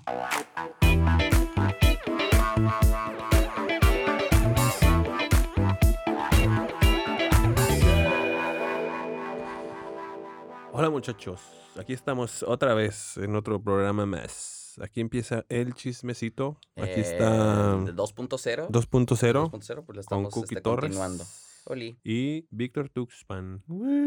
Hola muchachos, aquí estamos otra vez en otro programa más. Aquí empieza el chismecito. Aquí está 2.0. 2.0 2.0, pues lo con estamos Cookie continuando. Torres Oli. y Víctor Tuxpan.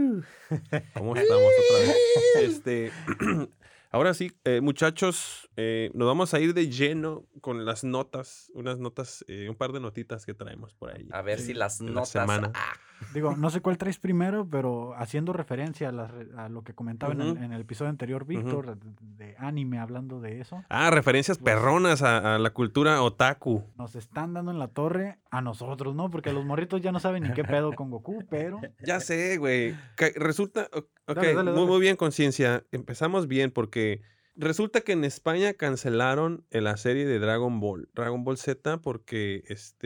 ¿Cómo estamos otra vez? Ahora sí, muchachos, nos vamos a ir de lleno con las notas, unas notas, un par de notitas que traemos por ahí. A ver Sí, si las en la notas. semana. Digo, no sé cuál traes primero, pero haciendo referencia a lo que comentaba Ujú. en el episodio anterior, Víctor, de anime, hablando de eso, Referencias Pues- perronas a la cultura otaku. nos están dando en la torre a nosotros, ¿no? Porque los morritos ya no saben ni qué pedo con Goku, pero... Ya sé, güey. Resulta, ok, Dale. muy bien, conciencia. Empezamos bien porque resulta que en España cancelaron la serie de Dragon Ball Z, porque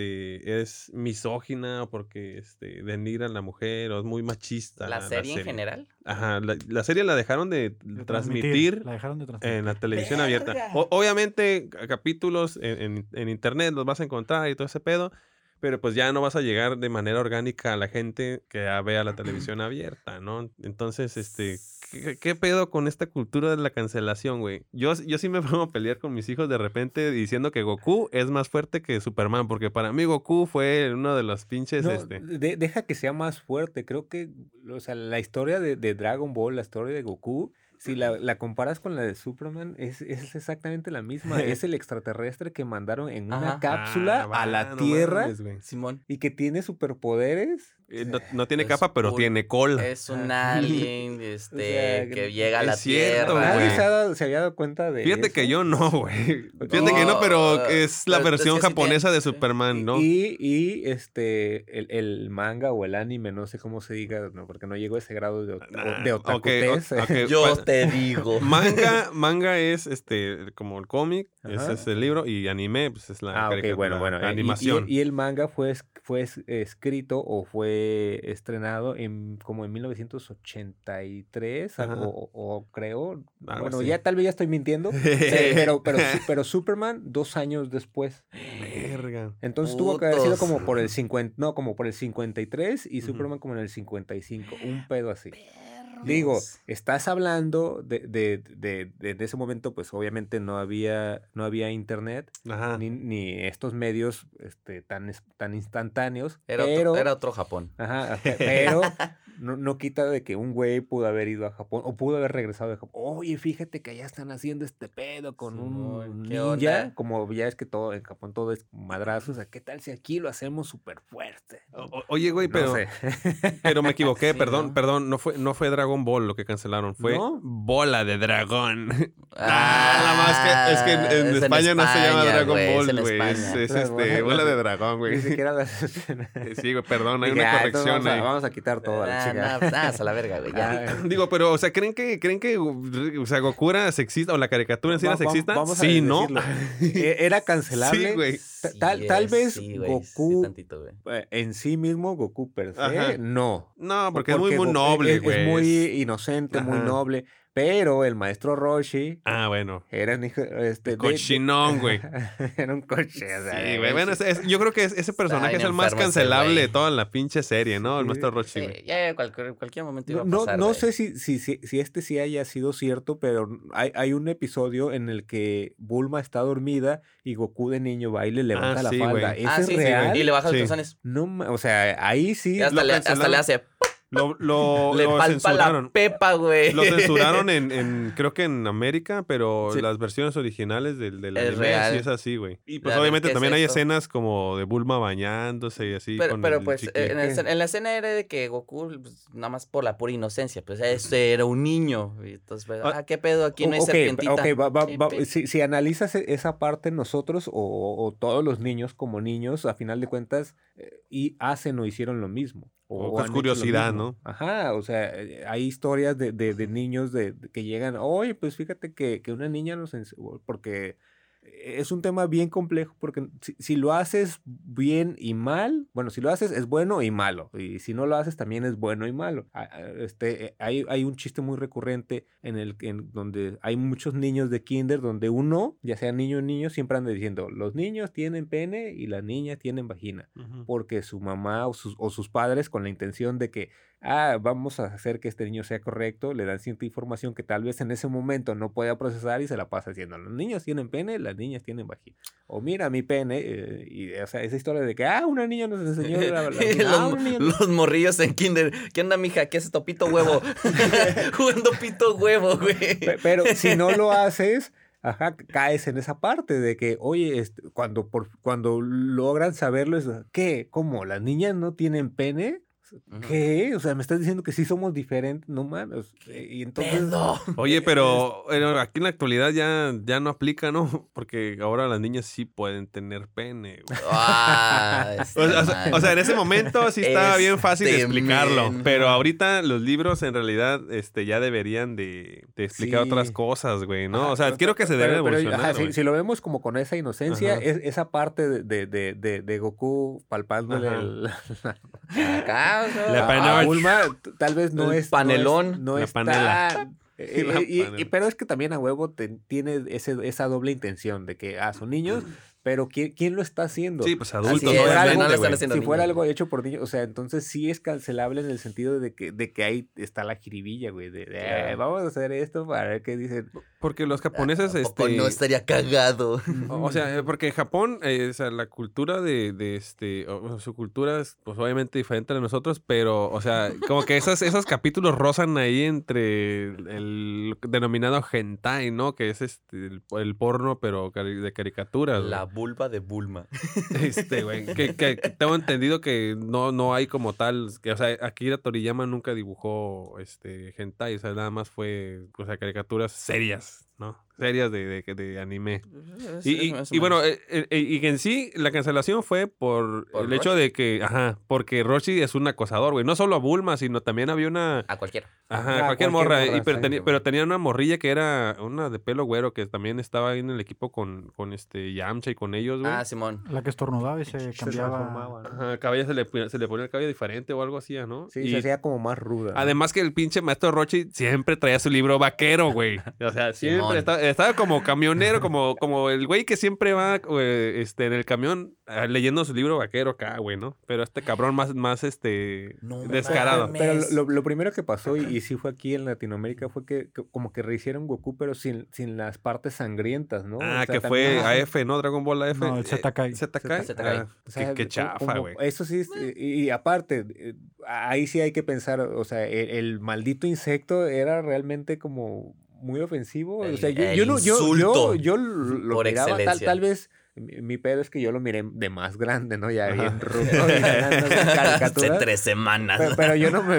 es misógina, o porque denigra a la mujer, o es muy machista. ¿La serie en general? Ajá, la serie la dejaron de de transmitir La dejaron de transmitir. en la televisión ¡Verga! abierta. Obviamente, capítulos en internet los vas a encontrar y todo ese pedo, pero pues ya no vas a llegar de manera orgánica a la gente que vea la televisión abierta, ¿no? Entonces, ¿qué pedo con esta cultura de la cancelación, güey? Yo sí me pongo a pelear con mis hijos de repente diciendo que Goku es más fuerte que Superman, porque para mí Goku fue uno de los pinches, No, deja que sea más fuerte. Creo que, o sea, la historia de Dragon Ball, la historia de Goku, si la comparas con la de Superman, es exactamente la misma. Es el extraterrestre que mandaron en una Ajá. cápsula a la no Tierra mames, güey. Simón. y que tiene superpoderes. No tiene Es capa, pero un- tiene cola. Es un alien sea, que llega a es la cierto, Tierra. güey. Nadie se había dado cuenta de Fíjate eso. que yo no, güey. Fíjate que no, No, pero es la pero versión es que sí japonesa tiene- de sí. Superman, ¿no? Y el manga o el anime, no sé cómo se diga, no, porque no llegó a ese grado de otakutez. ok, Yo te digo. Manga es como el cómic, Ajá. es el libro, y anime, pues es la Ok, caricatura, bueno. la animación. Y el manga fue escrito o fue estrenado como en 1983, Ajá. o creo. Algo Bueno, así. ya tal vez ya estoy mintiendo, pero Superman 2 años después. Verga. Entonces tuvo que haber sido Putos. como por el 50, no, como por el 53 y Ujú. Superman como en el 55, un pedo así. Digo, estás hablando de ese momento, pues obviamente no había internet, Ajá. ni estos medios tan instantáneos, Era otro Japón. ajá, pero no quita de que un güey pudo haber ido a Japón o pudo haber regresado de Japón. Oye, fíjate que allá están haciendo este pedo con Simón, un ¿qué ninja, onda? como ya es que todo en Japón todo es madrazos, o sea, ¿qué tal si aquí lo hacemos súper fuerte? Oye, güey, No pero, sé. pero me equivoqué, Sí, perdón, no fue Dragon Ball lo que cancelaron, fue ¿No? Bola de Dragón. Es Ah, que en es en España no se llama España, Dragon güey, es Ball, en güey. España. Las Bola de Dragón, Ni güey. siquiera las... Sí, güey, perdón, hay Dije, una entonces corrección ahí. vamos a quitar todo a la chingada. A la verga, güey. Ya. Ah, Digo, pero, o sea, ¿creen que o sea, Goku era sexista o la caricatura en sí era sexista? Vamos a Sí, ¿no? decirlo. Era cancelable. Sí, güey. Tal vez sí, güey, Goku sí, tantito, güey. en sí mismo, Goku per se, Ajá. no. No, porque es muy Goku noble, güey. Es muy inocente, muy Ajá. noble. Pero el maestro Roshi Bueno. era un hijo, Cochinón, güey. Era un coche. o sea, Sí, güey. Bueno, yo creo que ese personaje es el más enfermo ese cancelable güey. de toda la pinche serie, ¿no? El Sí. maestro Roshi, güey. Ya cualquier momento iba a No, pasar, no güey. sé si este sí haya sido cierto, pero hay un episodio en el que Bulma está dormida y Goku de niño va y le levanta la sí, falda. güey. ¿Ese es Sí, real? güey. Y le baja los Sí. calzones. No, o sea, ahí sí. Y hasta le hace. Lo Le palpa censuraron. la pepa, güey. Lo censuraron creo que en América, pero Sí. las versiones originales del Es anime real. sí es así, güey. Y pues A ver, obviamente ¿qué es también hay esto? escenas como de Bulma bañándose y así. con Pero el pues chicle. en la escena era de que Goku, pues, nada más por la pura inocencia, pues era un niño. Y entonces, pues, ¿qué pedo? Aquí no hay serpientita. Ok, ¿Qué pedo? si analizas esa parte nosotros o todos los niños como niños, a final de cuentas, y hacen o hicieron lo mismo. O han es hecho curiosidad, lo mismo. Ajá, o sea, hay historias de niños que llegan, oye, pues fíjate que una niña porque es un tema bien complejo porque si lo haces bien y mal, bueno, si lo haces es bueno y malo, y si no lo haces también es bueno y malo. Hay un chiste muy recurrente en donde hay muchos niños de kinder donde uno, ya sea niño o niño, siempre anda diciendo, los niños tienen pene y las niñas tienen vagina, porque su mamá o sus padres, con la intención de que vamos a hacer que este niño sea correcto, le dan cierta información que tal vez en ese momento no pueda procesar y se la pasa diciendo, los niños tienen pene, las niñas tienen vagina. O mira mi pene, o sea, esa historia de que, una niña nos enseñó la los morrillos en kinder. ¿Qué onda, mija? ¿Qué es esto? Pito huevo. Jugando pito huevo, güey. Pero si no lo haces... caes en esa parte de que, oye, cuando logran saberlo, es, ¿qué? ¿Cómo? ¿Las niñas no tienen pene? ¿Qué? O sea, me estás diciendo que sí somos diferentes, no mames. Y entonces... Oye, pero aquí en la actualidad ya no aplica, ¿no? Porque ahora las niñas sí pueden tener pene. O sea, en ese momento sí estaba bien fácil de explicarlo. Pero ahorita los libros en realidad ya deberían de explicar otras cosas, güey, ¿no? O sea, quiero que se debe evolucionar. Si lo vemos como con esa inocencia, esa parte de Goku palpándole acá. La Bulma tal vez no es panelón, no la está, panela. Pero es que también a huevo tiene esa doble intención de que son niños, pero ¿quién lo está haciendo? Sí, pues adultos. Si fuera algo hecho por niños, o sea, entonces sí es cancelable en el sentido de que ahí está la jiribilla, güey, vamos a hacer esto para ver qué dicen. Porque los japoneses, no estaría cagado. O sea, porque en Japón, o sea, la cultura su cultura es, pues, obviamente diferente a nosotros, pero, o sea, como que esos capítulos rozan ahí entre el denominado hentai, ¿no? Que es el porno, pero de caricaturas. La vulva de Bulma. Güey, que tengo entendido que no hay como tal, o sea, Akira Toriyama nunca dibujó hentai, o sea, nada más fue, o sea, caricaturas serias, ¿no? Serias de anime. Y bueno, y en sí, la cancelación fue por el hecho de que, porque Roshi es un acosador, güey. No solo a Bulma, sino también había una... A cualquiera. Cualquier morra. Pero tenía una morrilla que era una de pelo güero, que también estaba ahí en el equipo con Yamcha y con ellos, güey. Simón. La que estornudaba y se cambiaba. Ajá, cabello se le ponía el cabello diferente o algo así, ¿no? Sí, se hacía como más ruda. Además que el pinche maestro Roshi siempre traía su libro vaquero, güey. O sea, siempre estaba como camionero, como el güey que siempre va en el camión leyendo su libro vaquero acá, güey, ¿no? Pero cabrón más descarado. Pero lo primero que pasó, y sí fue aquí en Latinoamérica, fue que como que rehicieron Goku, pero sin las partes sangrientas, ¿no? Que fue AF, ¿no? Dragon Ball AF. No, el ZKai. Qué chafa, güey. Eso sí, y aparte, ahí sí hay que pensar, o sea, el maldito insecto era realmente como muy ofensivo. O sea, yo lo por miraba, excelencia. Tal vez mi pedo es que yo lo miré de más grande, ¿no? Ya bien rudo, caricaturas. Hace 3 semanas. Pero yo no me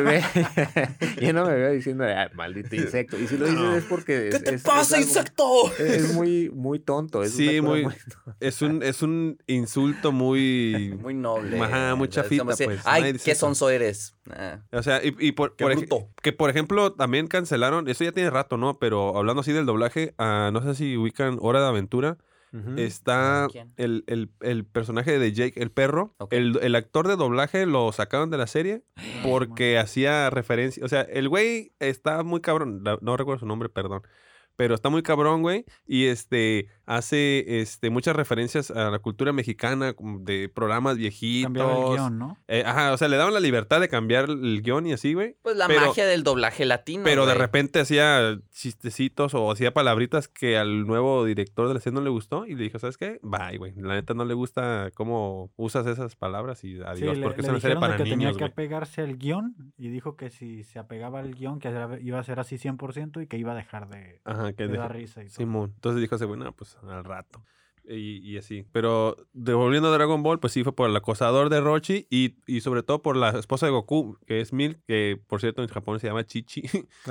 veo diciendo, maldito insecto. Y si lo dices es porque... ¿Qué te pasa, insecto? Es muy, muy tonto. Sí, es un insulto muy... Muy noble. Ajá, muy chafita, pues. Ay, qué sonso eres. O sea, por ejemplo, también cancelaron, eso ya tiene rato, ¿no? Pero hablando así del doblaje, no sé si ubican Hora de Aventura. Está el personaje de Jake, el perro. Okay. El actor de doblaje lo sacaron de la serie porque hacía referencia. O sea, el güey está muy cabrón. No recuerdo su nombre, perdón. Pero está muy cabrón, güey. Y hace muchas referencias a la cultura mexicana, de programas viejitos. Cambiaba el guión, ¿no? O sea, le daban la libertad de cambiar el guión y así, güey. Pues magia del doblaje latino. Pero de repente hacía chistecitos o hacía palabritas que al nuevo director de la serie no le gustó. Y le dijo, ¿sabes qué? Bye, güey. La neta no le gusta cómo usas esas palabras y adiós. Sí, porque le es una serie para que niños, tenía güey. que apegarse al guión y dijo que si se apegaba al guión que iba a ser así 100% y que iba a dejar de dar risa y todo. Simón. Entonces dijo, bueno, pues al rato. Y así. Pero devolviendo a Dragon Ball, pues sí fue por el acosador de Roshi y sobre todo por la esposa de Goku, que es Milk, que por cierto en Japón se llama Chichi.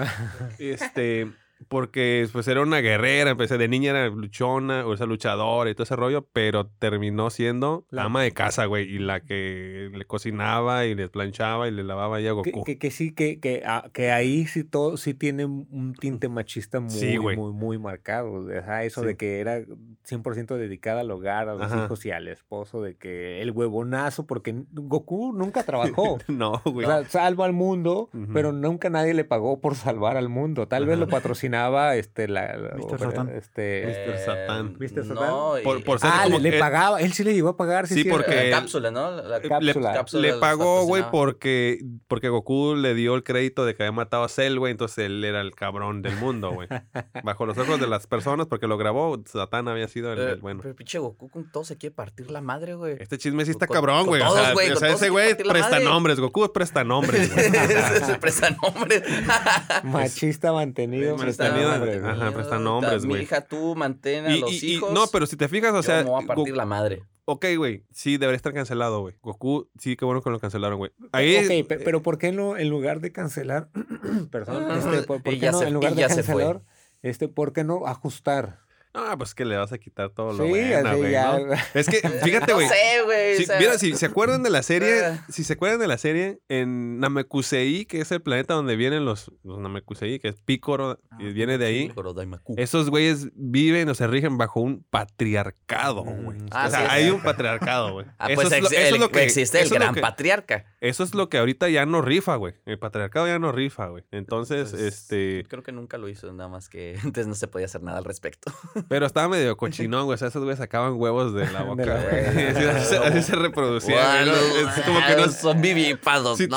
Porque pues era una guerrera, empecé de niña era luchona, o sea, luchadora y todo ese rollo, pero terminó siendo la ama de casa, güey, y la que le cocinaba y le planchaba y le lavaba ahí a Goku. Que ahí sí tiene un tinte machista muy, muy, muy marcado. Eso de que era 100% dedicada al hogar, a los hijos y al esposo, de que el huevonazo, porque Goku nunca trabajó. No, güey. O sea, salva al mundo, pero nunca nadie le pagó por salvar al mundo. Tal vez lo patrocinaba Mr. Satan. Mr. Satan. Mr. Satan. No, por ser como le pagaba. Él sí le llegó a pagar. Sí, porque... La cápsula, ¿no? La cápsula. Le pagó, güey, porque Goku le dio el crédito de que había matado a Cell, güey, entonces él era el cabrón del mundo, güey. Bajo los ojos de las personas, porque lo grabó, Satán había sido el bueno. Pero pinche Goku con todo se quiere partir la madre, güey. Este chisme sí está cabrón, güey. O sea, ese güey presta nombres. Goku es prestanombres, güey. Se prestanombres. Machista mantenido. Ajá, prestanombres, güey. Mi hija, tú mantén a los hijos. No, pero si te fijas, o sea... me voy a partir la madre. Ok, güey, sí, debería estar cancelado, güey. Goku, sí, qué bueno que lo cancelaron, güey. Ok, pero ¿por qué no, en lugar de cancelar, perdón, ¿por qué no, en lugar de cancelar, ¿por qué no ajustar? Ah, pues que le vas a quitar todo lo sí, bueno, güey, ¿no? Es que, fíjate, güey. No sé, güey. Mira, si se acuerdan de la serie, en Namekusei, que es el planeta donde vienen los Namekusei, que es Picoro, y viene de ahí. Esos güeyes viven o se rigen bajo un patriarcado, güey. O sea, hay un patriarcado, güey. Pues existe el gran patriarca. Eso es lo que ahorita ya no rifa, güey. El patriarcado ya no rifa, güey. Entonces, creo que nunca lo hizo, nada más que antes no se podía hacer nada al respecto. Pero estaba medio cochinón, güey. O sea, esos güeyes sacaban huevos de la boca, güey. Así se reproducían. Es como que no son vivípados. Si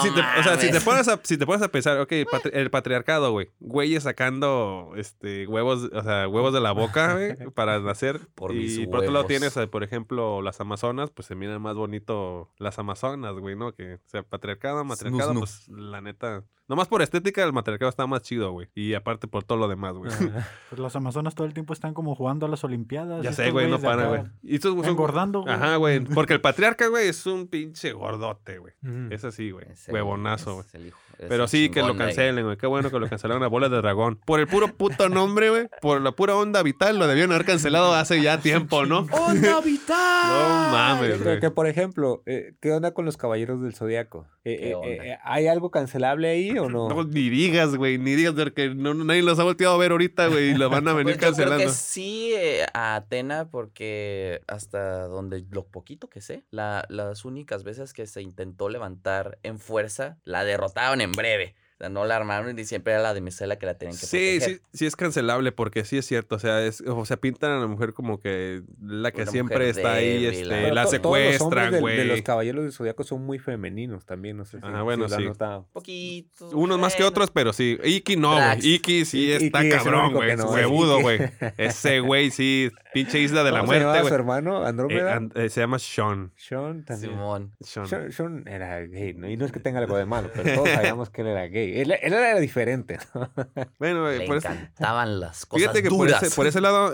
te pones a pensar, ok, el patriarcado, güey. Güeyes sacando huevos, o sea, huevos de la boca, güey, para nacer. Por otro lado tienes, por ejemplo, las amazonas, pues se miran más bonito las amazonas, güey, ¿no? Que, o sea, matriarcado, pues la neta. Nomás por estética, el matriarcado está más chido, güey. Y aparte por todo lo demás, güey. Pues las amazonas todo el tiempo están como jugando a las olimpiadas. Ya sé, güey, no paran, güey. Y estos engordando, güey. Ajá, güey. Porque el patriarca, güey, es un pinche gordote, güey. Es así, güey. Huevonazo, güey. Pero sí, que lo cancelen, güey. Qué bueno que lo cancelaron a Bola de Dragón. Por el puro puto nombre, güey. Por la pura onda vital, lo debieron haber cancelado hace ya tiempo, ¿no? ¡Onda vital! No mames, güey. Que, por ejemplo, ¿qué onda con los Caballeros del Zodiaco? ¿Hay algo cancelable ahí o no? No, ni digas, güey. Ni digas, porque nadie los ha volteado a ver ahorita, güey. Y lo van a venir cancelando. Yo creo que sí a Atena, porque hasta donde lo poquito que sé, las únicas veces que se intentó levantar en fuerza, la derrotaron en breve. O sea, no la armaron y siempre era la de Misela que la tenían que proteger. Sí es cancelable porque sí es cierto. O sea, pintan a la mujer como que la que siempre está débil, ahí, la secuestran, güey. De los Caballeros del Zodiaco son muy femeninos también, no sé si. Bueno, sí. Poquitos. Unos más que otros, pero sí. Iki no, güey. Iki sí está cabrón, güey. Es huevudo, güey. Ese güey sí, pinche isla de la muerte, güey. ¿Cómo se llama su hermano, Andrómeda? Se llama Sean. Sean también. Simón. Sean era gay, ¿no? Y no es que tenga algo de malo, pero todos sabíamos que él era gay. Él era diferente, ¿no? Bueno, le encantaban las cosas fíjate que duras. por ese lado,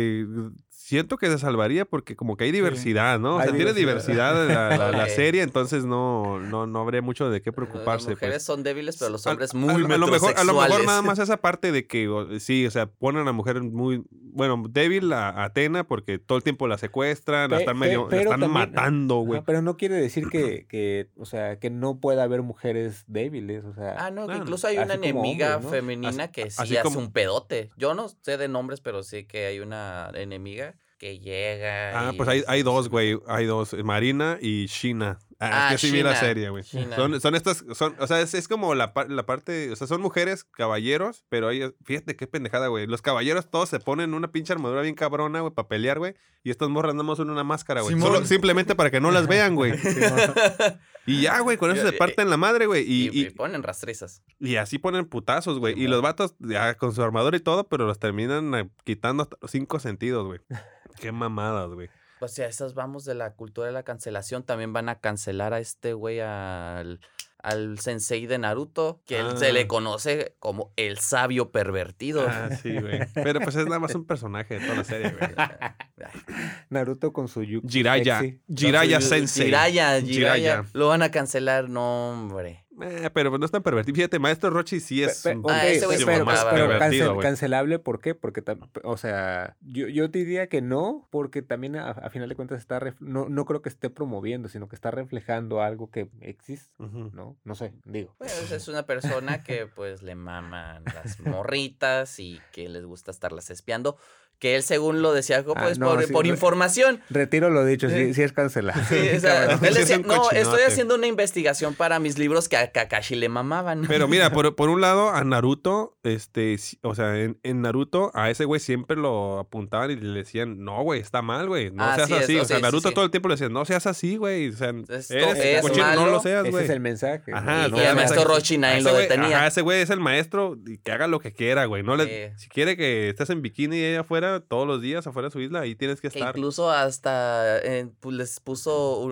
siento que se salvaría porque como que hay diversidad, ¿no? O sea, tiene diversidad la serie, entonces no habría mucho de qué preocuparse. Las mujeres son débiles, pero los hombres a metrosexuales. lo mejor nada más esa parte de que, sí, o sea, ponen a la mujer muy, bueno, débil a Atena porque todo el tiempo la secuestran, la están matando, güey. Pero no quiere decir que, o sea, que no pueda haber mujeres débiles, o sea. Que incluso hay una enemiga hombres, ¿no? femenina que sí hace un pedote. Yo no sé de nombres, pero sí que hay una enemiga que llega. Pues hay dos, güey. Hay dos. Marina y Sheena. Es que sí vi la serie, güey. Son estas, o sea, es como la parte, o sea, son mujeres, caballeros, pero ellas, fíjate qué pendejada, güey. Los caballeros todos se ponen una pinche armadura bien cabrona, güey, para pelear, güey. Y estas morras andamos en una máscara, güey. Simplemente para que no las vean, güey. Y ya, güey, con eso se parten la madre, güey. Y ponen rastrizas. Y así ponen putazos, güey. Y los vatos, ya con su armadura y todo, pero los terminan quitando hasta los 5 sentidos, güey. Qué mamadas, güey. O sea, esas vamos de la cultura de la cancelación. También van a cancelar a este güey, al sensei de Naruto, que él se le conoce como el sabio pervertido. Sí, güey. Pero pues es nada más un personaje de toda la serie, güey. Naruto con su yuki. Jiraiya Sensei. Jiraiya. Lo van a cancelar, no, hombre. Pero no es tan pervertido. Fíjate, Maestro Rochi sí es pero cancelable, ¿por qué? Porque, o sea, yo diría que no, porque también a final de cuentas no creo que esté promoviendo, sino que está reflejando algo que existe, ¿no? No sé, digo. Pues es una persona que pues le maman las morritas y que les gusta estarlas espiando. que él según lo decía pues, no, por información. Retiro lo dicho, sí es cancelado. Sí, o sea, él decía, no, estoy haciendo una investigación para mis libros que a Kakashi le mamaban. Pero mira, por un lado, a Naruto, o sea, en Naruto, a ese güey siempre lo apuntaban y le decían, no, güey, está mal, güey, no seas así. O sea, Naruto todo el tiempo le decía, no seas así, güey. O sea, eres cochino, no lo seas, güey. Ese es el mensaje. Ajá. Y el maestro Orochi nadie lo detenía. Ajá, ese güey es el maestro y que haga lo que quiera, güey. Si quiere que estés en bikini y ella afuera todos los días, afuera de su isla, ahí tienes que estar. Incluso hasta pues, les puso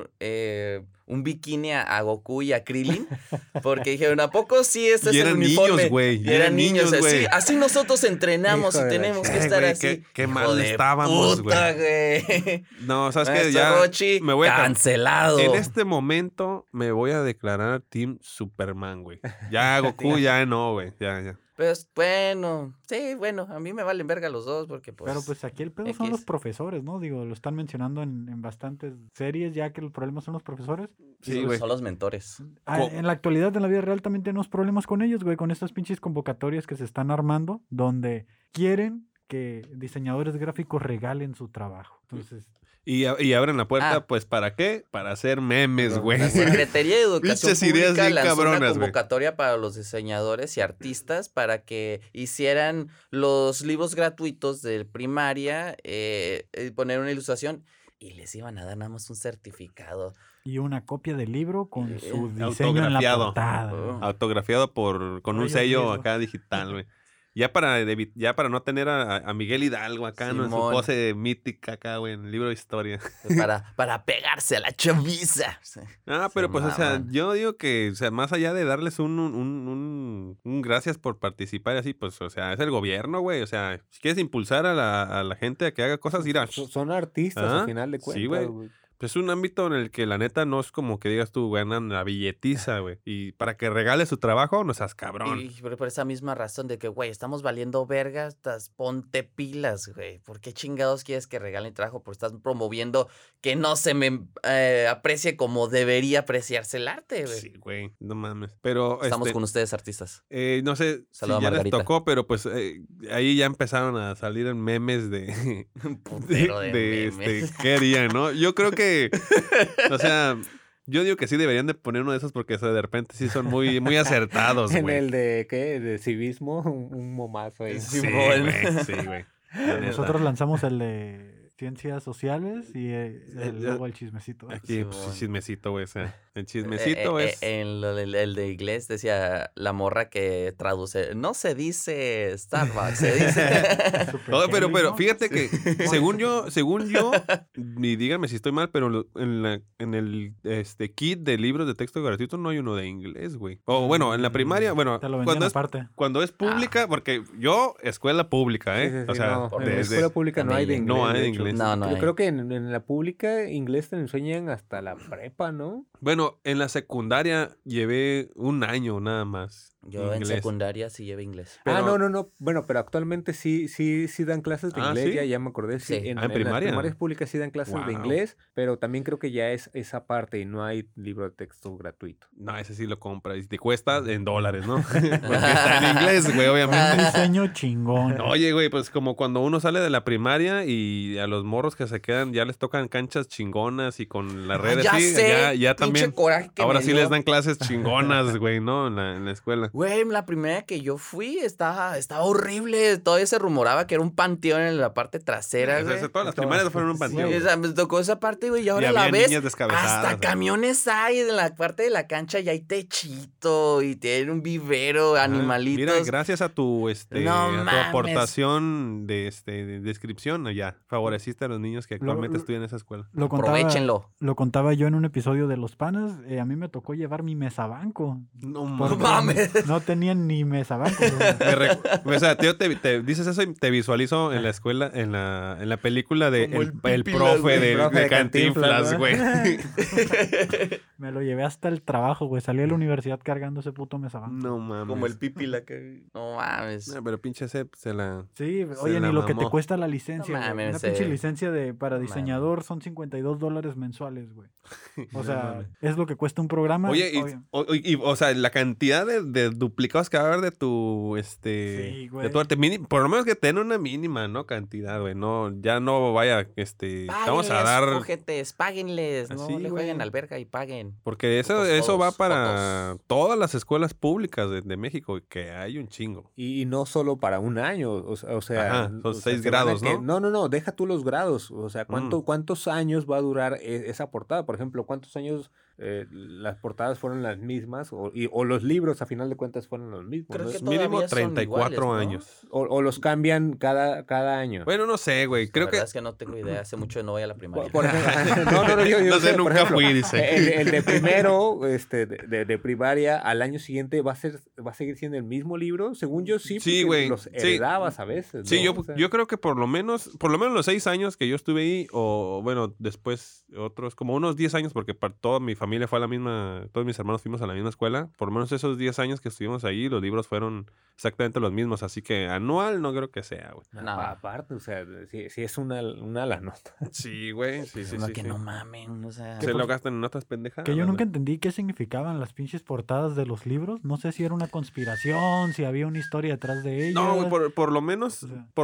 un bikini a Goku y a Krillin, porque dijeron, ¿a poco sí este es el uniforme? Niños, güey. Y eran niños, güey. Así nosotros entrenamos y tenemos que estar así. Qué mal estábamos, güey. No, ¿sabes qué? Ya Orochi, me voy cancelado. En este momento me voy a declarar Team Superman, güey. Ya Goku, ya no, güey. Ya. Pues bueno, a mí me valen verga los dos porque pues... Pero pues aquí el pedo son los profesores, ¿no? Digo, lo están mencionando en bastantes series ya que el problema son los profesores. Sí, güey. Son los mentores. En la actualidad, en la vida real, también tenemos problemas con ellos, güey, con estas pinches convocatorias que se están armando donde quieren que diseñadores gráficos regalen su trabajo. Entonces... Y abren la puerta, pues, ¿para qué? Para hacer memes, güey. La Secretaría de Educación ideas Pública bien lanzó cabronas, una convocatoria para los diseñadores y artistas para que hicieran los libros gratuitos de primaria, poner una ilustración y les iban a dar nada más un certificado. Y una copia del libro con su diseño en la portada. Autografiado con un sello acá digital, güey. Ya para no tener a Miguel Hidalgo acá, ¿no? En su pose mítica acá, güey, en el libro de historia. Para pegarse a la chaviza. Pero pues, o sea, yo digo que, o sea, más allá de darles un gracias por participar y así, pues, o sea, es el gobierno, güey. O sea, si quieres impulsar a la gente a que haga cosas, irá. Son artistas, al final de cuentas. Sí, güey. Pues es un ámbito en el que la neta no es como que digas tú, ganan la billetiza, güey. Y para que regale su trabajo, no seas cabrón. Y por esa misma razón de que, güey, estamos valiendo vergas, ponte pilas, güey. ¿Por qué chingados quieres que regalen trabajo? Porque estás promoviendo que no se me aprecie como debería apreciarse el arte, güey. Sí, güey, no mames. Pero estamos con ustedes, artistas. No sé si ya les tocó, pero pues ahí ya empezaron a salir en memes de memes. ¿Qué harían, no? Yo creo que o sea, yo digo que sí deberían de poner uno de esos porque de repente sí son muy, muy acertados, güey. En el de, ¿qué? De civismo, un momazo ahí. Sí, güey. Nosotros lanzamos el de ciencias sociales y luego el chismecito. Aquí, pues, chismecito, güey. O sea, el chismecito es... el de inglés decía la morra que traduce, no se dice Starbucks, se dice... pero fíjate que, según yo, y dígame si estoy mal, pero en el kit de libros de texto gratuito no hay uno de inglés, güey. O bueno, en la primaria, bueno, cuando es pública, porque yo, escuela pública, ¿eh? Sí, o sea, no, en la escuela pública no hay de inglés. No hay de inglés. No, creo que en la pública inglés te enseñan hasta la prepa, ¿no? Bueno, en la secundaria llevé un año nada más. Yo inglés. En secundaria sí llevé inglés. Pero... No. Bueno, pero actualmente sí dan clases de inglés. ¿Sí? Ya me acordé. Sí. En primaria. En las primarias públicas sí dan clases de inglés, pero también creo que ya es esa parte y no hay libro de texto gratuito. No, ese sí lo compras y te cuesta en dólares, ¿no? Porque está en inglés, güey, obviamente. Un diseño chingón. Oye, güey, pues como cuando uno sale de la primaria y a los morros que se quedan ya les tocan canchas chingonas y con las redes, ya también. Ahora sí les dan clases chingonas, güey, ¿no? En la escuela. Güey, la primera que yo fui estaba horrible. Todavía se rumoraba que era un panteón en la parte trasera, güey. Todas las primarias fueron un panteón. O sea, me tocó esa parte, güey, y ahora la ves. Hasta camiones hay en la parte de la cancha y hay techito y tiene un vivero, animalitos. Mira, gracias a tu aportación de descripción, ya favoreciste a los niños que actualmente estudian en esa escuela. Aprovechenlo. Lo contaba yo en un episodio de Los Panas. A mí me tocó llevar mi mesabanco. No mames. No tenían ni mesabanco. O sea, tío, te dices eso y te visualizo en la escuela, en la película de el profe de Cantinflas, güey. Me lo llevé hasta el trabajo, güey. Salí de la universidad cargando ese puto mesabanco. No mames. Como el Pipila que... No mames. No, pero pinche se la... Sí, oye, ni lo que te cuesta la licencia, no mames, una pinche licencia para diseñador son $52 mensuales, güey. O sea, es lo que cuesta un programa. Oye, o sea, la cantidad de duplicados que va a haber de tu, Sí, de güey. tu arte. Por lo menos que tenga una mínima, ¿no? Cantidad, güey. No, ya no vaya, vamos a dar... Ojetes, páguenles, no Así, le jueguen güey. alberga y paguen. Porque Putos eso va todos, para jotos. todas las escuelas públicas de México, que hay un chingo. Y no solo para un año, o sea, Ajá, son o sea, 6 se van a grados, que- ¿no? No, deja tú los grados, o sea, ¿cuántos años va a durar esa portada? Por ejemplo, ¿cuántos años las portadas fueron las mismas? O los libros, a final de cuentas, fueron los mismos, Creo ¿no? que Mínimo todavía son 34 iguales, ¿no? años. O los cambian cada año. Bueno, no sé, güey. La Creo verdad que... es que no tengo idea. Hace mucho que no voy a la primaria. Por ejemplo, yo No sé, por nunca ejemplo, fui, dice. el de primero, de primaria al año siguiente va a seguir siendo el mismo libro, según yo sí, Sí, porque güey, los sí. heredabas a veces, Sí, ¿no? O sea, yo creo que por lo menos los 6 años que yo estuve ahí, o bueno, después otros, como unos 10 años, porque para toda mi familia fue a la misma, todos mis hermanos fuimos a la misma escuela, por lo menos esos 10 años que estuvimos ahí, los libros fueron exactamente los mismos, así que anual no creo que sea, güey. No. aparte, o sea, sí es una la nota. Sí, güey, sí, sí, No, sí. que sí. no mamen, o sea. Se lo gastan en otras pendejadas. Que yo nunca ¿verdad? entendí qué significaban las pinches portadas de los libros. No sé si era una conspiración, si había una historia detrás de ellas. No, güey, por lo menos, O sea.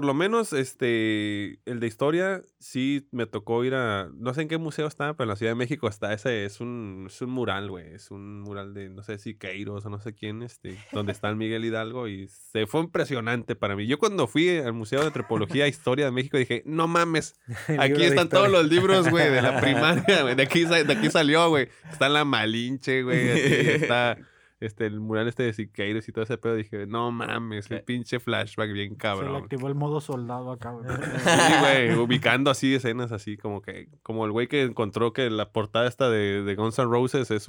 el de historia sí me tocó ir a, no sé en qué museo está, pero en la Ciudad de México está, ese es un mural, güey, es un mural de, no sé si Queiros o no sé quién, donde está el Miguel Hidalgo y fue impresionante para mí. Yo cuando fui al Museo de Antropología e Historia de México dije, no mames, El aquí libro de están todos historia. los libros, güey, de la primaria, güey, de aquí salió, güey, está la Malinche, güey, así, está... el mural de Siqueiros y todo ese pedo, dije, no mames, el pinche flashback bien Se le cabrón. activó el modo soldado acá, güey. Sí, güey, ubicando así escenas así como el güey que encontró que la portada esta de Guns N' Roses es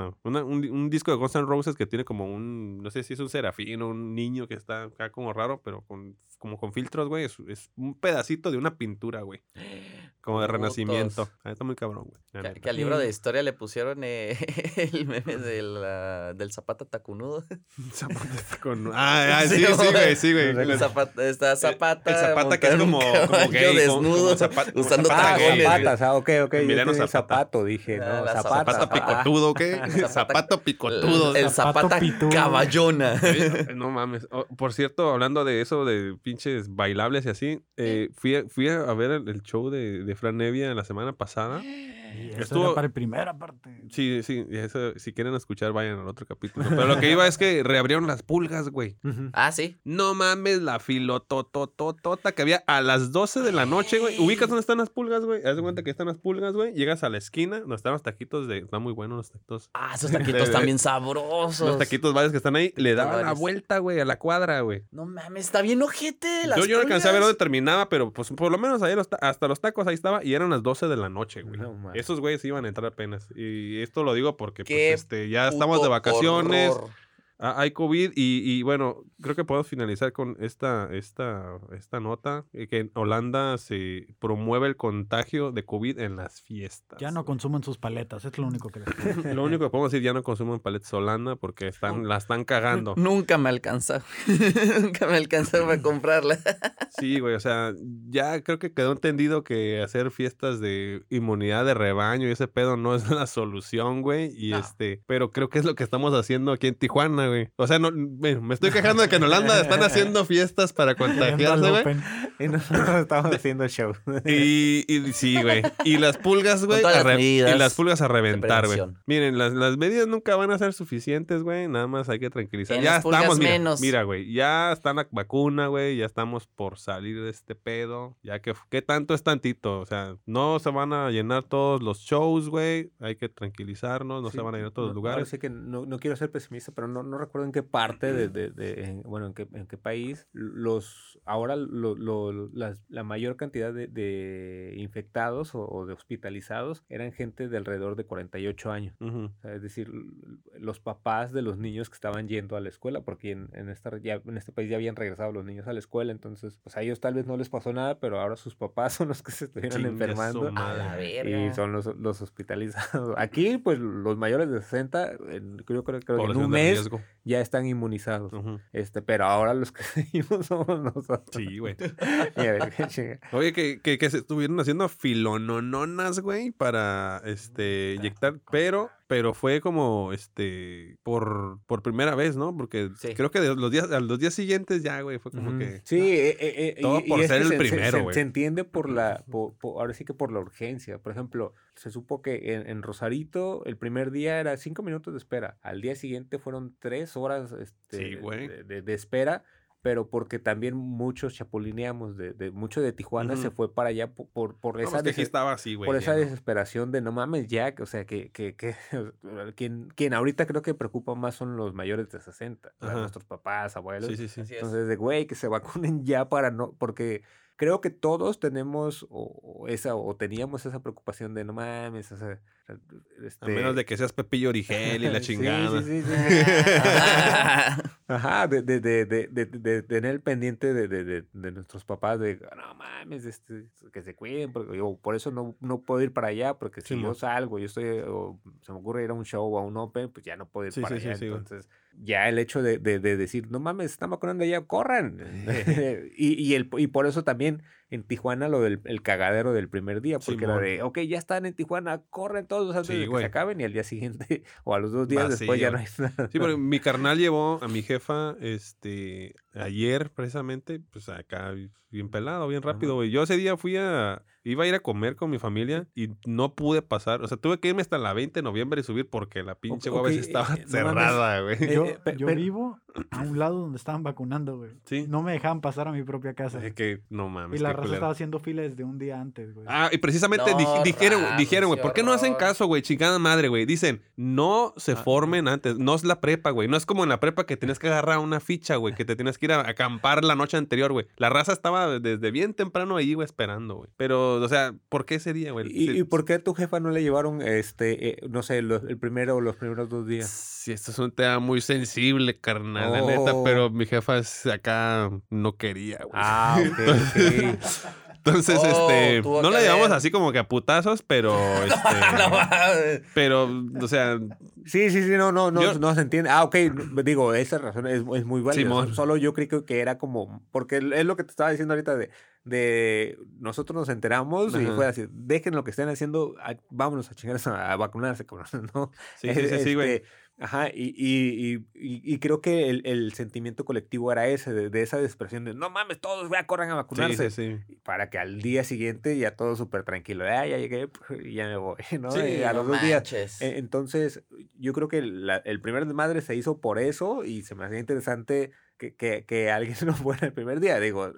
un disco de Guns N' Roses que tiene como no sé si es un serafín o un niño que está acá como raro, pero como con filtros, güey, es un pedacito de una pintura, güey. Como de Putos. renacimiento. Está muy cabrón, güey. la Que neta. al libro de historia le pusieron el meme del Zapata tacunudo. Zapatos sí, Sí, sí, güey. El Zapata, está Zapata. el Zapata que es montado en un como caballo gay, desnudo, como usando Zapata gay, tacones. güey. Zapatas, ok. Yo Emiliano tenía Zapata. zapato, dije, Ah, no, la zapata. Zapato picotudo, ¿qué? Zapato picotudo. El Zapata pitudo. caballona. No mames. Por cierto, hablando de eso, de pinches bailables y así, fui a ver el show de Fran Evia la semana pasada. Y eso Estuvo- era para el primera parte. Sí, y eso, si quieren escuchar, vayan al otro capítulo. Pero lo que iba es que reabrieron las pulgas, güey. Ujú. Ah, sí. No mames, la filotototota que había a las 12 de la noche, güey. ¿Ubicas dónde están las pulgas, güey? Haz de cuenta que están las pulgas, güey. Llegas a la esquina donde están los taquitos están muy buenos los taquitos. Ah, esos taquitos también sabrosos. Los taquitos varios que están ahí. Le daban la Varios. vuelta, güey, a la cuadra, güey. No mames, está bien ojete. Las Yo no alcancé a ver pulgas. dónde terminaba, pero pues por lo menos ahí hasta los tacos ahí estaba y eran las 12 de la noche, güey. No mames. Esos güeyes iban a entrar apenas. Y esto lo digo porque Qué pues, ya estamos de Puto vacaciones. horror. Hay COVID y bueno, creo que podemos finalizar con esta nota, que en Holanda se promueve el contagio de COVID en las fiestas. Ya no consuman sus paletas, es lo único que les pido. Lo único que podemos decir, ya no consumen paletas Holanda porque la están cagando. Nunca me alcanza. Nunca me alcanza para comprarla. Sí, güey, o sea, ya creo que quedó entendido que hacer fiestas de inmunidad de rebaño y ese pedo no es la solución, güey. Y No. pero creo que es lo que estamos haciendo aquí en Tijuana, güey. O sea, me estoy quejando de que en Holanda están haciendo fiestas para contagiarse, güey. Y nosotros estamos haciendo show. Y sí, güey. Y las pulgas, güey. todas las medidas Y las pulgas a de reventar, güey. prevención. Miren, las medidas nunca van a ser suficientes, güey. Nada más hay que tranquilizar. En Ya las pulgas estamos, menos. mira, güey. Ya está la vacuna, güey. Ya estamos por salir de este pedo. Ya que, ¿qué tanto es tantito? O sea, no se van a llenar todos los shows, güey. Hay que tranquilizarnos. No se van a llenar todos los Ahora lugares. sí que no quiero ser pesimista, pero no recuerdo en qué parte en qué país la mayor cantidad de infectados o de hospitalizados eran gente de alrededor de 48 años. Ujú. O sea, es decir, los papás de los niños que estaban yendo a la escuela, porque en este país ya habían regresado los niños a la escuela, entonces pues a ellos tal vez no les pasó nada, pero ahora sus papás son los que se estuvieron Chingue enfermando. su A madre. la verga. Y son los hospitalizados. Aquí, pues, los mayores de 60, yo creo que en Población un de mes riesgo. ya están inmunizados. Ujú. pero ahora los que seguimos somos nosotros. Sí, güey. Y a ver, qué chinga. Oye, que se estuvieron haciendo filonononas, güey, para inyectar, pero pero fue como, por primera vez, ¿no? Porque Sí. creo que a los días siguientes ya, güey, fue como que... Sí, todo por es ser que el primero, güey. se entiende ahora sí que por la urgencia. Por ejemplo, se supo que en Rosarito el primer día era 5 minutos de espera. Al día siguiente fueron 3 horas Sí, güey. de espera, pero porque también muchos chapulineamos, mucho de Tijuana se fue para allá por No, esa pues que aquí estaba así, güey. por esa lleno. desesperación de no mames, Jack, o sea, quien ahorita creo que preocupa más son los mayores de 60, Ajá. nuestros papás, abuelos. Sí, sí, sí. Así es. Entonces, de güey, que se vacunen ya para no, porque creo que todos tenemos o teníamos esa preocupación de no mames, o sea, A menos de que seas Pepillo Origel y la Sí, chingada. sí. Ajá, de tener el pendiente de nuestros papás, de no mames, que se cuiden, porque yo por eso no puedo ir para allá, porque si yo Simón. salgo, o se me ocurre ir a un show o a un open, pues ya no puedo ir Sí, para sí, allá. sí, güey. Entonces, ya el hecho de decir, no mames, están vacunando allá, corran. y por eso también en Tijuana lo del el cagadero del primer día, porque era Simón. de, ok, ya están en Tijuana, corren todos antes Sí, de que güey. se acaben, y al día siguiente, o a los 2 días después ya no hay nada. Sí, porque mi carnal llevó a mi jefa, ayer precisamente, pues acá bien pelado, bien rápido, güey. Yo ese día iba a ir a comer con mi familia y no pude pasar, o sea, tuve que irme hasta la 20 de noviembre y subir porque la pinche Ok, UABC estaba no mames. cerrada, güey. Yo vivo a un lado donde estaban vacunando, güey. Sí. No me dejaban pasar a mi propia casa. Es que no mames, Y la qué raza culero. estaba haciendo fila desde un día antes, güey. Ah, y precisamente No, dijeron, güey, qué ¿por qué no hacen horror. caso, güey? Chingada madre, güey. Dicen, no se formen antes. No es la prepa, güey. No es como en la prepa que tienes que agarrar una ficha, güey, que te tienes que ir a acampar la noche anterior, güey. La raza estaba desde bien temprano ahí, güey, esperando, güey. Pero, o sea, ¿por qué ese día, güey? ¿Y por qué a tu jefa no le llevaron, no sé, el primero o los primeros 2 días? Sí, esto es un tema muy sensible, carnal, la neta, Oh. pero mi jefa acá no quería, güey. Ah, ok. Entonces, tuvo no que la llevamos ver. así como que a putazos, pero, No mames. pero, o sea, Sí, no Yo- se entiende. Ah, ok, digo, esa razón es muy válida. Simón. Solo yo creo que era como, porque es lo que te estaba diciendo ahorita de nosotros nos enteramos y Ajá. fue así, dejen lo que estén haciendo, vámonos a chingar a vacunarse, cabrón, ¿no? sí, sí, güey. Ajá, y creo que el sentimiento colectivo era ese, de esa desesperación de, no mames, todos ya corran a Sí, vacunarse. sí. Para que al día siguiente ya todo súper tranquilo, ya llegué y ya me voy, ¿no? Sí, Y a no los 2 días. manches. Entonces, yo creo que el primer desmadre se hizo por eso y se me hacía interesante que alguien no fuera el primer día. Digo,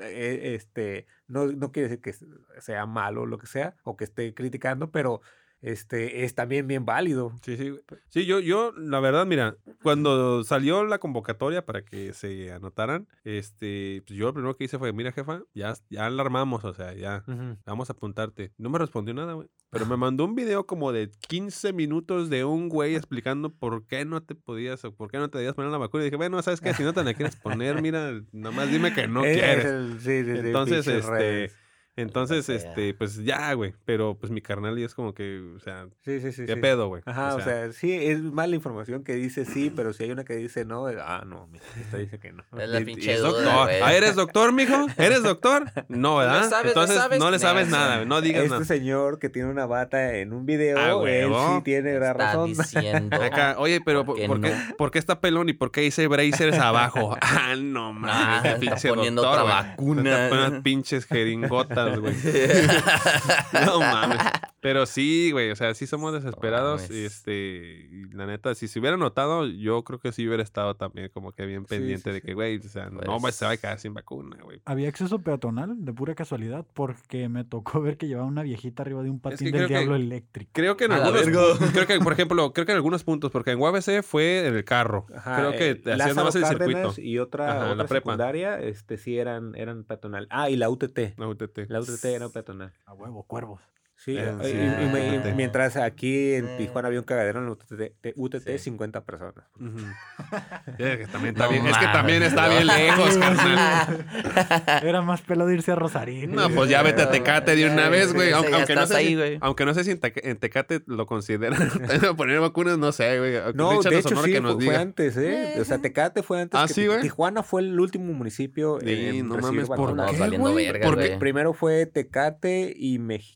no quiere decir que sea malo o lo que sea, o que esté criticando, pero es también bien válido. Sí, sí, güey. Sí, yo, la verdad, mira, cuando salió la convocatoria para que se anotaran, pues yo lo primero que hice fue, mira, jefa, ya la armamos, o sea, ya, vamos a apuntarte. No me respondió nada, güey. Pero me mandó un video como de 15 minutos de un güey explicando por qué no te podías, o por qué no te debías poner la vacuna. Y dije, bueno, ¿sabes qué? Si no te la quieres poner, mira, nomás dime que no quieres. Sí, Entonces, pinches redes. Entonces, O sea. pues ya, güey. Pero pues mi carnal ya es como que, o sea, Sí. ¿qué pedo, güey? Ajá, o sea, sí, es más la información que dice sí, pero si hay una que dice no, no, esta dice que no. Es la Y pinche es duda, doctor. güey. Ah, ¿eres doctor, mijo? ¿Eres doctor? No, ¿verdad? sabes, no Entonces sabes, no le sabes nada. nada, güey. No digas Este nada. señor que tiene una bata en un video, Ah, él huevo. sí tiene la Está razón. diciendo. Acá, oye, pero ¿Por qué ¿por qué, no? por qué está pelón y por qué dice bracers abajo? Ah, no Ah, mames, está pinche poniendo doctor, otra güey. vacuna. Está poniendo pinches jeringotas, güey. No mames. Pero sí, güey, o sea, sí somos desesperados. mames. Y la neta, si se hubiera notado, yo creo que sí hubiera estado también como que bien pendiente de que, güey, o sea, no Pues- se va a quedar sin vacuna, güey. Había acceso peatonal de pura casualidad porque me tocó ver que llevaba una viejita arriba de un patín creo del que- diablo eléctrico. Creo que en A la algunos verga. creo que, por ejemplo, creo que en algunos puntos, porque en UABC fue en el carro. Ajá, creo que hacían nada Lázaro más el Cárdenas circuito. y otra Ajá, la prepa. secundaria, sí eran peatonal. Ah, y la UTT. La UTT. La UTT era peatonal. A huevo, cuervos. Sí, Sí, UTT. mientras aquí en Tijuana había un cagadero en la UTT, Sí. 50 personas. Ujú. Es que también está No bien, es que mames, también está no. bien lejos, carnal. Era más pelado irse a Rosarito. No, pues ya vete a Tecate de una vez, güey. Sí, Aunque, ya aunque no estás sé ahí, si, güey. aunque no sé si en Tecate lo consideran poner vacunas, no sé, güey. No, Richard de o hecho Sonora sí, que nos fue diga. antes, ¿eh? O sea, Tecate fue antes Ah, que sí, güey. Tijuana fue el último municipio Sí, en no recibir mames, ¿por vacunas. No, qué, valiendo güey? verga, Porque güey. Primero fue Tecate y Mexicali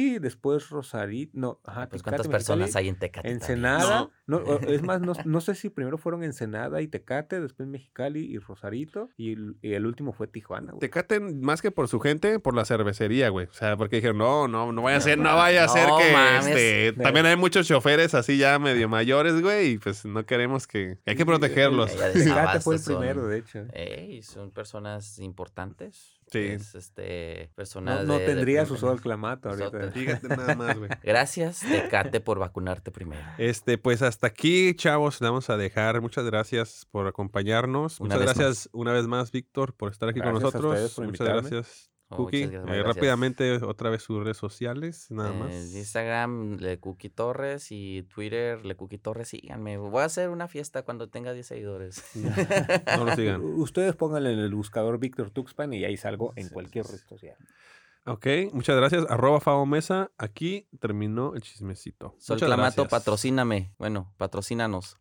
Mexicali, después Rosarito, no, ajá, Pues Tecate, ¿cuántas personas Mexicali, hay en Tecate también? Ensenada, es más, no sé si primero fueron Ensenada y Tecate, después Mexicali y Rosarito, y el último fue Tijuana, güey. Tecate, más que por su gente, por la cervecería, güey. O sea, porque dijeron, no vaya a ser No que mames. también hay muchos choferes así ya medio mayores, güey, y pues no queremos que... Hay que protegerlos. Ya Tecate fue el desabastos son- primero, de hecho. Son personas importantes. Sí. Personas No de tendría primer su nivel. sol clamato ahorita. Sote. Fíjate nada más, güey. Gracias, Tecate, por vacunarte primero. Pues hasta aquí, chavos, le vamos a dejar. Muchas gracias por acompañarnos. Una Muchas vez gracias una vez más, Víctor, por estar aquí con Gracias a nosotros. ustedes por Muchas invitarme. gracias, Oh, Cookie. muchas gracias. Rápidamente, otra vez sus redes sociales, nada más. Instagram, Lecuqui Torres, y Twitter, Lecuqui Torres, síganme. Voy a hacer una fiesta cuando tenga 10 seguidores. No lo sigan. Ustedes pónganle en el buscador Víctor Tuxpan y ahí salgo en cualquier red social. Ok, muchas gracias. @Fao Mesa. Aquí terminó el chismecito. Sol Muchas Clamato, gracias. patrocíname. Bueno, patrocínanos.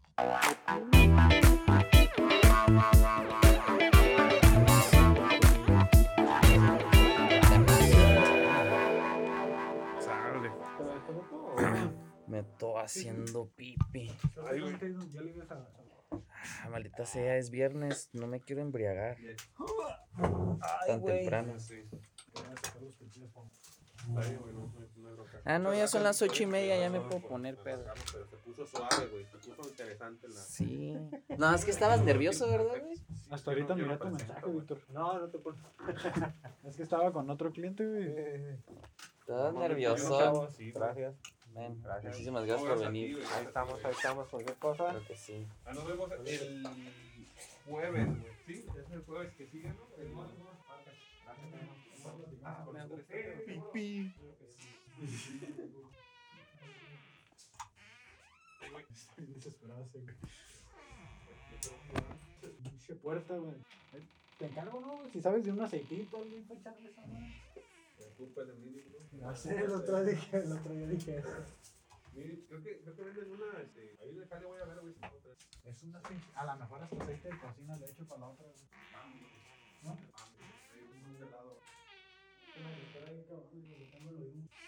Sale. Me estoy haciendo pipi. Maldita sea, es viernes. No me quiero embriagar. Tan temprano. No, ya son las 8:30, ya me puedo poner pedo. Pero se puso suave, güey. Se puso interesante la... Sí. No, es que estabas nervioso, ¿verdad, güey? Hasta ahorita miré tu mensaje, Víctor. No te preocupes. Es que estaba con otro cliente, güey. Estabas nervioso. Sí, gracias. Ven, muchísimas gracias por venir. Ahí estamos, cualquier cosa. Creo que sí. Nos vemos el jueves, güey. Sí, es el jueves que sigue, ¿no? Me hago pipí. Estoy desesperado, güey. Pinche puerta, güey. Te encargo, ¿no? Si sabes de un aceitito, alguien para echarle esa mano. No sé, el otro día dije eso. Creo que venden una, ahí de Cali voy a ver, güey. Es una pinche. A lo mejor hasta aceite de cocina le echo para la otra, güey. ¿No? De lado. Espera ahí, cabrón,